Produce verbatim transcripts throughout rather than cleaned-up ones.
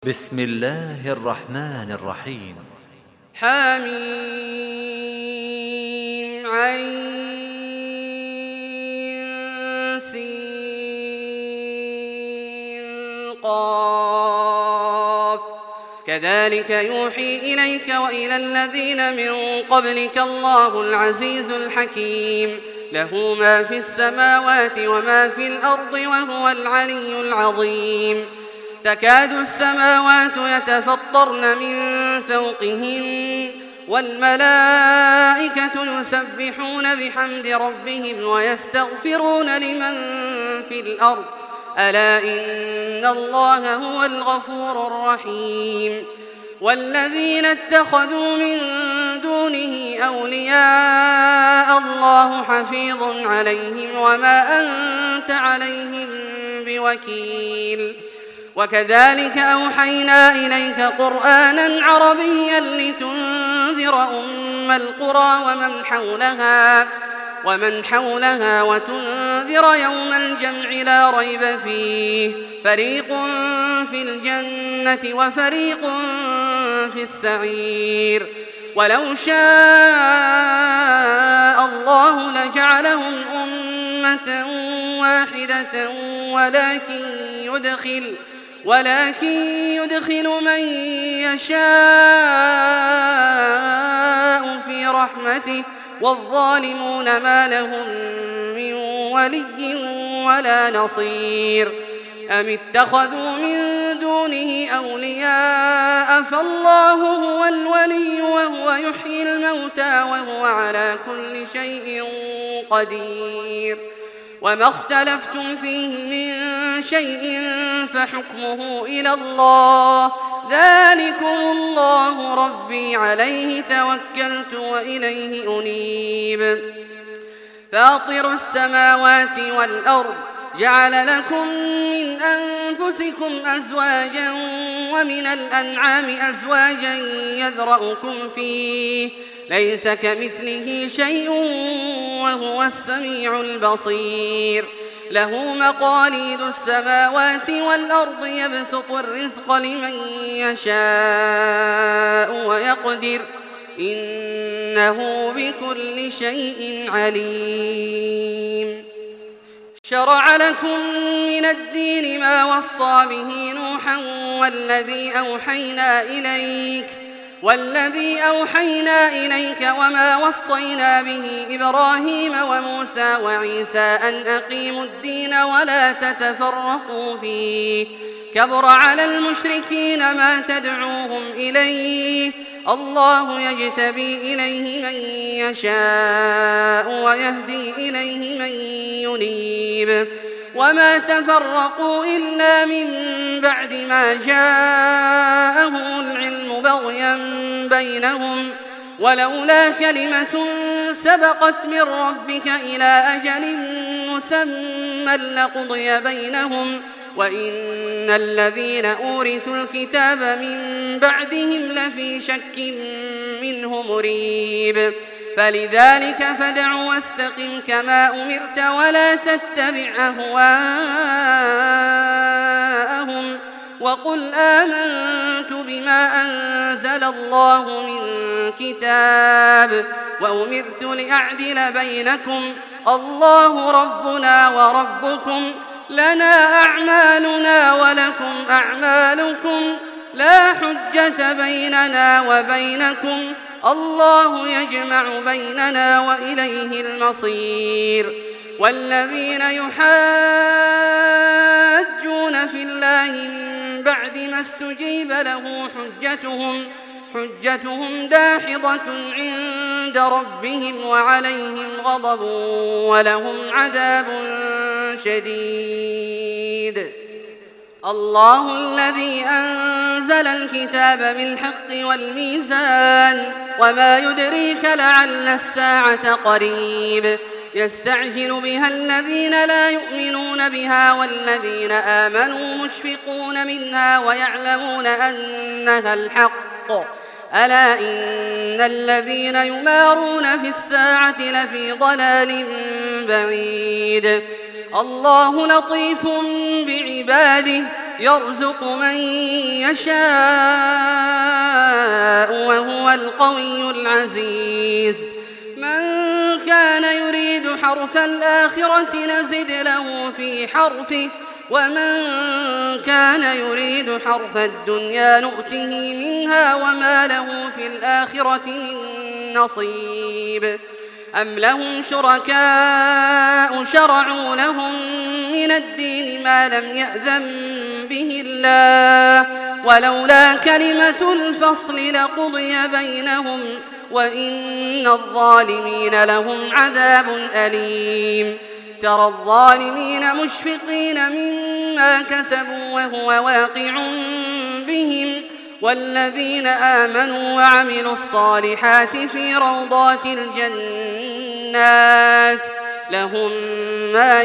بسم الله الرحمن الرحيم. حميم عين سين قاف كذلك يوحي إليك وإلى الذين من قبلك الله العزيز الحكيم له ما في السماوات وما في الأرض وهو العلي العظيم. تكاد السماوات يتفطرن من فوقهن والملائكة يسبحون بحمد ربهم ويستغفرون لمن في الأرض ألا إن الله هو الغفور الرحيم. والذين اتخذوا من دونه أولياء الله حفيظ عليهم وما أنت عليهم بوكيل. وكذلك أوحينا إليك قرآنا عربيا لتنذر أم القرى ومن حولها ومن حولها وتنذر يوم الجمع لا ريب فيه فريق في الجنة وفريق في السعير. ولو شاء الله لجعلهم أمة واحدة ولكن يدخل ولكن يدخل من يشاء في رحمته والظالمون ما لهم من ولي ولا نصير. أم اتخذوا من دونه أولياء فالله هو الولي وهو يحيي الموتى وهو على كل شيء قدير. وما اختلفتم فيه من شيء فحكمه إلى الله ذلكم الله ربي عليه توكلت وإليه أنيب. فاطر السماوات والأرض جعل لكم من أنفسكم أزواجا ومن الأنعام أزواجا يذرأكم فيه ليس كمثله شيء وهو السميع البصير. له مقاليد السماوات والأرض يبسط الرزق لمن يشاء ويقدر إنه بكل شيء عليم. شرع لكم من الدين ما وصى به نوحا والذي أوحينا إليك والذي أوحينا إليك وما وصينا به إبراهيم وموسى وعيسى أن أقيموا الدين ولا تتفرقوا فيه كبر على المشركين ما تدعوهم إليه الله يجتبي إليه من يشاء ويهدي إليه من ينيب. وما تفرقوا إلا من بعد ما جاءهم العلم بغيا بينهم ولولا كلمة سبقت من ربك إلى أجل مسمى لقضي بينهم وإن الذين أورثوا الكتاب من بعدهم لفي شك منه مريب. فلذلك فادع واستقم كما أمرت ولا تتبع أهواءهم وقل آمنت بما أنزل الله من كتاب وأمرت لأعدل بينكم الله ربنا وربكم لنا أعمالنا ولكم أعمالكم لا حجة بيننا وبينكم الله يجمع بيننا وإليه المصير. والذين يحاجون في الله من بعد ما استجيب له حجتهم حجتهم داحضة عند ربهم وعليهم غضب ولهم عذاب شديد. الله الذي أنزل الكتاب بالحق والميزان وما يدريك لعل الساعة قريب. يستعجل بها الذين لا يؤمنون بها والذين آمنوا مشفقون منها ويعلمون أنها الحق ألا إن الذين يمارون في الساعة لفي ضلال بعيد. الله لطيف بعباده يرزق من يشاء وهو القوي العزيز من كان يريد حرث الآخرة نزد له في حرثه ومن كان يريد حرث الدنيا نؤته منها وما له في الآخرة من نصيب أم لهم شركاء شرعوا لهم من الدين ما لم يأذن به الله ولولا كلمة الفصل لقضي بينهم وإن الظالمين لهم عذاب أليم ترى الظالمين مشفقين مما كسبوا وهو واقع بهم والذين آمنوا وعملوا الصالحات في روضات الجنات لهم ما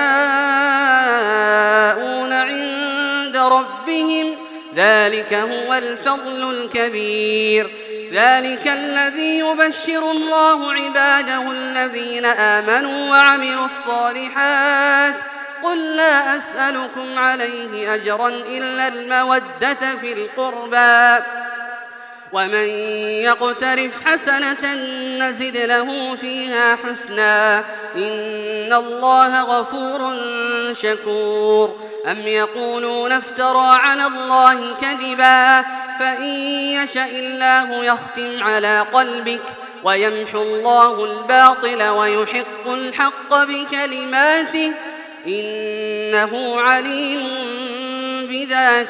يشاءون عند ربهم ذلك هو الفضل الكبير ذلك الذي يبشر الله عباده الذين آمنوا وعملوا الصالحات قل لا أسألكم عليه أجرا إلا المودة في القربى ومن يقترف حسنة نزد له فيها حسنا إن الله غفور شكور أم يقولون افترى على الله كذبا فإن يشأ الله يختم على قلبك ويمحو الله الباطل ويحق الحق بكلماته إنه عليم بذات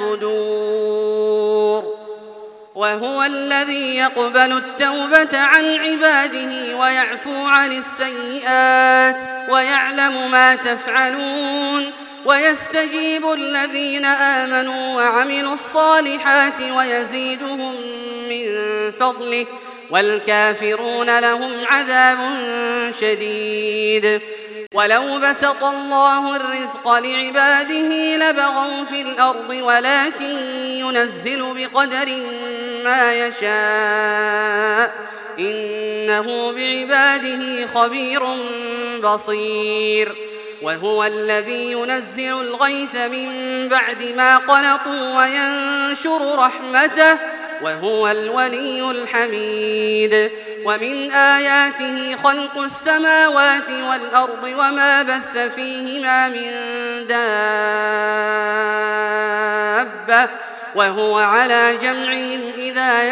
الصدور وهو الذي يقبل التوبة عن عباده ويعفو عن السيئات ويعلم ما تفعلون ويستجيب الذين آمنوا وعملوا الصالحات ويزيدهم من فضله والكافرون لهم عذاب شديد ولو بسط الله الرزق لعباده لبغوا في الأرض ولكن ينزل بقدر ما يشاء إنه بعباده خبير بصير وهو الذي ينزل الغيث من بعد ما قنطوا وينشر رحمته وهو الولي الحميد ومن آياته خلق السماوات والأرض وما بث فيهما من دابة وهو على جمعهم إذا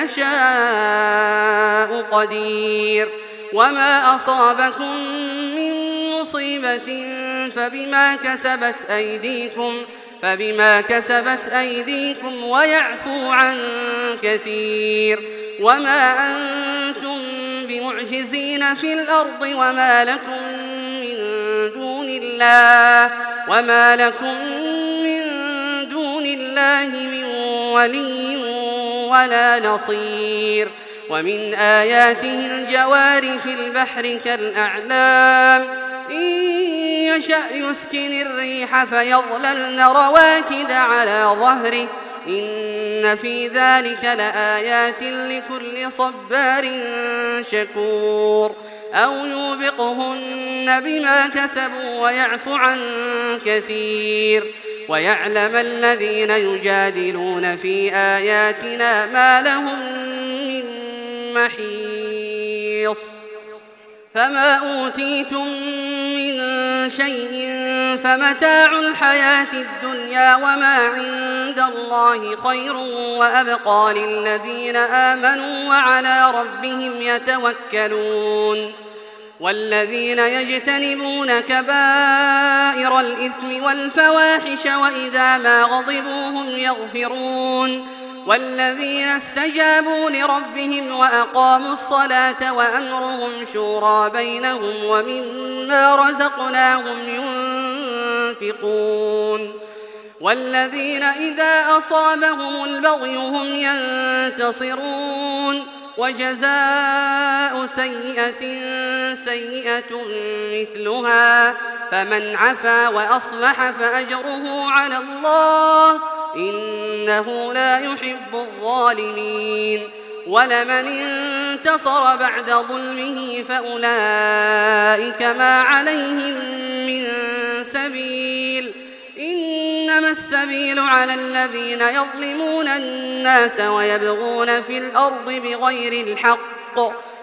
يشاء قدير وما أصابكم من مصيبة فبما كسبت أيديكم فبما كسبت أيديكم ويعفو عن كثير وما أنتم بمعجزين في الأرض وما لكم من دون الله وما لكم من دون الله من ولي ولا نصير ومن آياته الجوار في البحر كالأعلام إن يشأ يسكن الريح فيظللن رواكد على ظهره إن في ذلك لآيات لكل صبار شكور أو يوبقهن بما كسبوا ويعفو عن كثير ويعلم الذين يجادلون في آياتنا ما لهم من محيص فما أوتيتم من شيء فمتاع الحياة الدنيا وما عند الله خير وأبقى للذين آمنوا وعلى ربهم يتوكلون والذين يجتنبون كبائر الإثم والفواحش وإذا ما غضبوا هم يغفرون والذين استجابوا لربهم وأقاموا الصلاة وأمرهم شورى بينهم ومما رزقناهم ينفقون والذين إذا أصابهم البغي هم ينتصرون وجزاء سيئة سيئة مثلها فمن عفا وأصلح فأجره على الله إنه لا يحب الظالمين ولمن انتصر بعد ظلمه فأولئك ما عليهم من سبيل إن إنما السبيل على الذين يظلمون الناس ويبغون في الأرض بغير الحق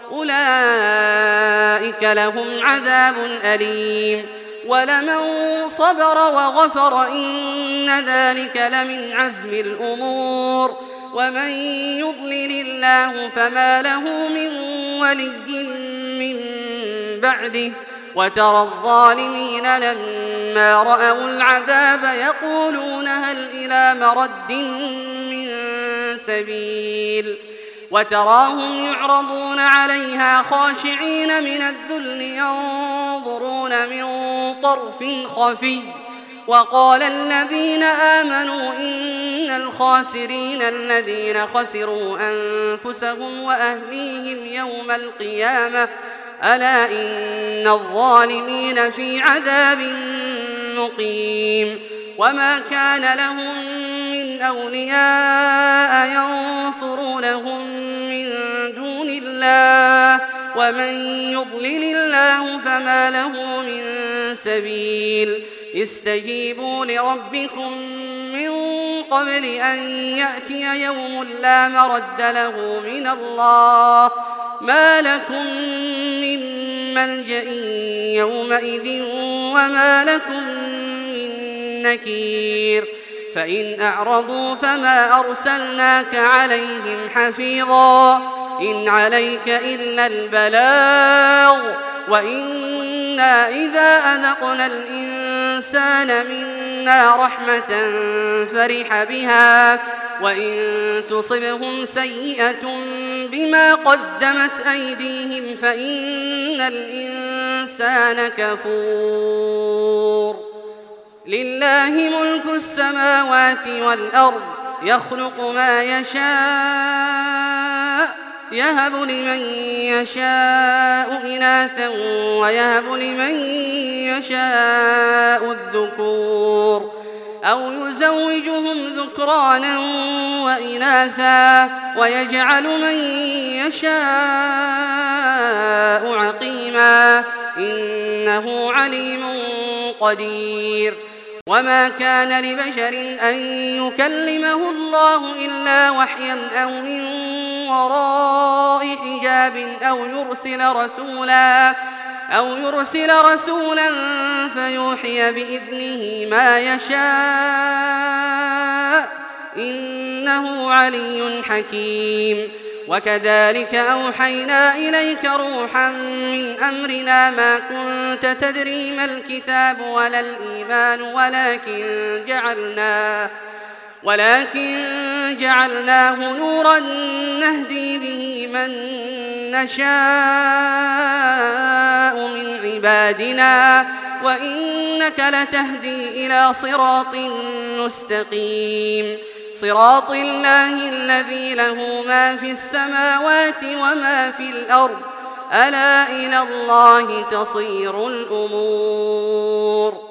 أولئك لهم عذاب أليم ولمن صبر وغفر إن ذلك لمن عزم الأمور ومن يضلل الله فما له من ولي من بعده وترى الظالمين لما رأوا العذاب يقولون هل إلى مرد من سبيل وتراهم يعرضون عليها خاشعين من الذل ينظرون من طرف خفي وقال الذين آمنوا إن الخاسرين الذين خسروا أنفسهم وأهليهم يوم القيامة ألا إن الظالمين في عذاب مقيم وما كان لهم من أولياء ينصرونهم من دون الله ومن يضلل الله فما له من سبيل استجيبوا لربكم من قبل أن يأتي يوم لا مرد له من الله ما لكم من ملجأ يومئذ وما لكم من نكير فإن أعرضوا فما أرسلناك عليهم حفيظا إن عليك إلا البلاغ وإنا إذا أذقنا الإنسان منا رحمة فرح بها وإن تصبهم سيئة بما قدمت أيديهم فإن الإنسان كفور لله ملك السماوات والأرض يخلق ما يشاء يهب لمن يشاء إناثا ويهب لمن يشاء الذكور أو يزوجهم ذكرانا وإناثا ويجعل من يشاء عقيما إنه عليم قدير وما كان لبشر أن يكلمه الله إلا وحيا أو من وراء حجاب أو يرسل رسولا أو يرسل رسولا فيوحي بإذنه ما يشاء إنه علي حكيم وكذلك أوحينا إليك روحا من أمرنا ما كنت تدري ما الكتاب ولا الإيمان ولكن جعلناه ولكن جعلناه نورا نهدي به من نشاء من عبادنا وإنك لتهدي إلى صراط مستقيم صراط الله الذي له ما في السماوات وما في الأرض ألا إلى الله تصير الأمور